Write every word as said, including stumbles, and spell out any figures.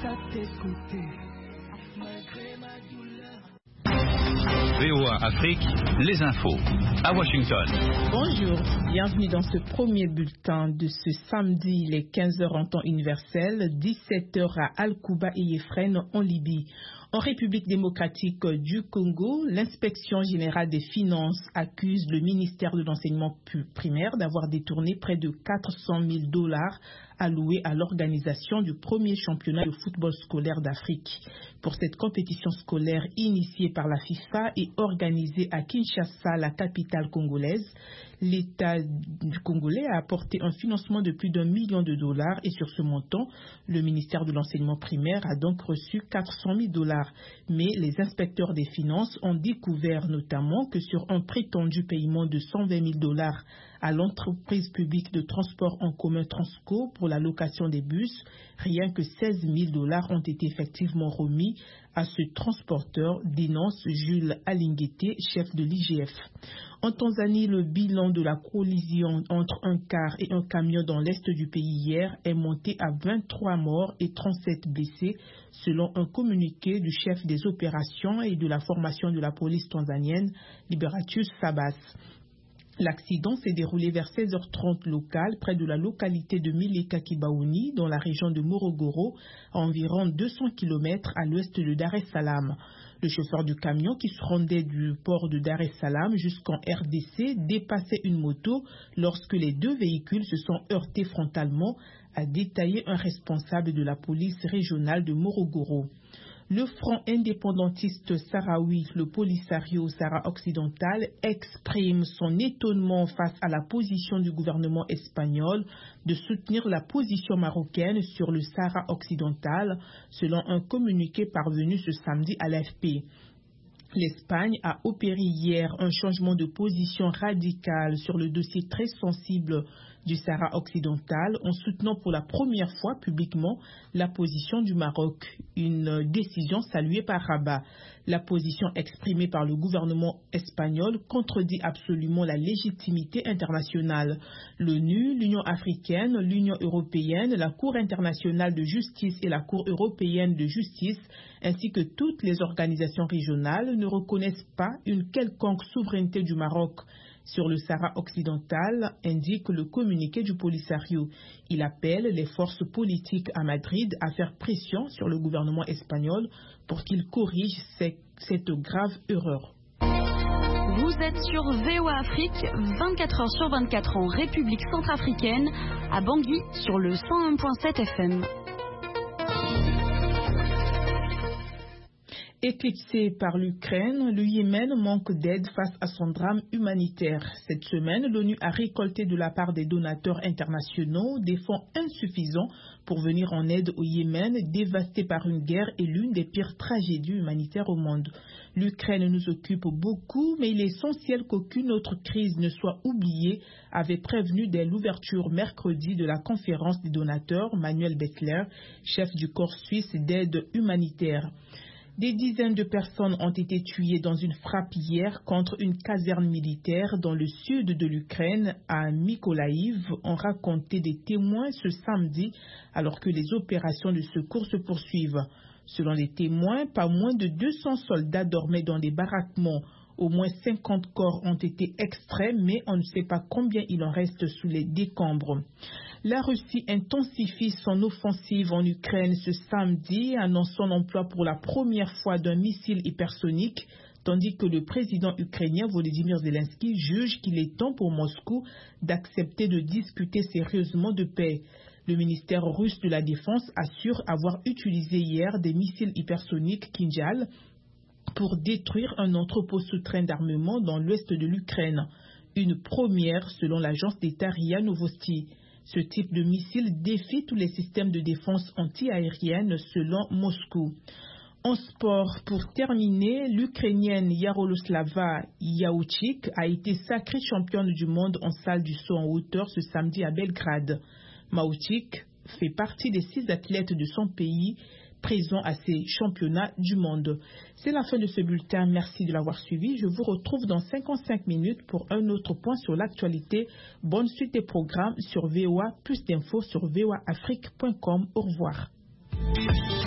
à t'écouter, malgré ma douleur. V O A Afrique, les infos, à Washington. Bonjour, bienvenue dans ce premier bulletin de ce samedi, les quinze heures en temps universel, dix-sept heures à Al-Kouba et Yefren en Libye. En République démocratique du Congo, l'inspection générale des finances accuse le ministère de l'enseignement primaire d'avoir détourné près de quatre cent mille dollars alloués à l'organisation du premier championnat de football scolaire d'Afrique. Pour cette compétition scolaire initiée par la FIFA et organisée à Kinshasa, la capitale congolaise, l'État du Congolais a apporté un financement de plus d'un million de dollars et sur ce montant, le ministère de l'enseignement primaire a donc reçu quatre cent mille dollars. Mais les inspecteurs des finances ont découvert notamment que sur un prétendu paiement de cent vingt mille dollars à l'entreprise publique de transport en commun Transco pour la location des bus, rien que seize mille dollars ont été effectivement remis à ce transporteur, dénonce Jules Alinguete, chef de l'I G F. En Tanzanie, le bilan de la collision entre un car et un camion dans l'est du pays hier est monté à vingt-trois morts et trente-sept blessés, selon un communiqué du chef des opérations et de la formation de la police tanzanienne, Liberatus Sabas. L'accident s'est déroulé vers seize heures trente locales près de la localité de Mileka Kibaouni dans la région de Morogoro, à environ deux cents kilomètres à l'ouest de Dar es Salaam. Le chauffeur du camion qui se rendait du port de Dar es Salaam jusqu'en R D C dépassait une moto lorsque les deux véhicules se sont heurtés frontalement, a détaillé un responsable de la police régionale de Morogoro. Le front indépendantiste sahraoui, le Polisario Sahara occidental, exprime son étonnement face à la position du gouvernement espagnol de soutenir la position marocaine sur le Sahara occidental, selon un communiqué parvenu ce samedi à l'A F P. L'Espagne a opéré hier un changement de position radical sur le dossier très sensible du Sahara occidental en soutenant pour la première fois publiquement la position du Maroc, une décision saluée par Rabat. La position exprimée par le gouvernement espagnol contredit absolument la légitimité internationale. L'ONU, l'Union africaine, l'Union européenne, la Cour internationale de justice et la Cour européenne de justice, ainsi que toutes les organisations régionales, ne reconnaissent pas une quelconque souveraineté du Maroc sur le Sahara occidental, indique le communiqué du Polisario. Il appelle les forces politiques à Madrid à faire pression sur le gouvernement espagnol pour qu'il corrige cette grave erreur. Vous êtes sur V O A Afrique, vingt-quatre heures sur vingt-quatre en République centrafricaine, à Bangui sur le cent un virgule sept F M. Éclipsé par l'Ukraine, le Yémen manque d'aide face à son drame humanitaire. Cette semaine, l'ONU a récolté de la part des donateurs internationaux des fonds insuffisants pour venir en aide au Yémen, dévasté par une guerre et l'une des pires tragédies humanitaires au monde. L'Ukraine nous occupe beaucoup, mais il est essentiel qu'aucune autre crise ne soit oubliée, avait prévenu dès l'ouverture mercredi de la conférence des donateurs Manuel Bettler, chef du corps suisse d'aide humanitaire. Des dizaines de personnes ont été tuées dans une frappe hier contre une caserne militaire dans le sud de l'Ukraine, à Mykolaïv, ont raconté des témoins ce samedi, alors que les opérations de secours se poursuivent. Selon les témoins, pas moins de deux cents soldats dormaient dans des baraquements. Au moins cinquante corps ont été extraits, mais on ne sait pas combien il en reste sous les décombres. La Russie intensifie son offensive en Ukraine ce samedi, annonçant l'emploi pour la première fois d'un missile hypersonique, tandis que le président ukrainien Volodymyr Zelensky juge qu'il est temps pour Moscou d'accepter de discuter sérieusement de paix. Le ministère russe de la Défense assure avoir utilisé hier des missiles hypersoniques Kinjal pour détruire un entrepôt souterrain d'armement dans l'ouest de l'Ukraine. Une première selon l'agence d'État R I A Novosti. Ce type de missile défie tous les systèmes de défense anti-aérienne selon Moscou. En sport, pour terminer, l'Ukrainienne Yaroslava Yaouchik a été sacrée championne du monde en salle du saut en hauteur ce samedi à Belgrade. Maouchik fait partie des six athlètes de son pays présents à ces championnats du monde. C'est la fin de ce bulletin. Merci de l'avoir suivi. Je vous retrouve dans cinquante-cinq minutes pour un autre point sur l'actualité. Bonne suite des programmes sur V O A. Plus d'infos sur v o a afrique point com. Au revoir.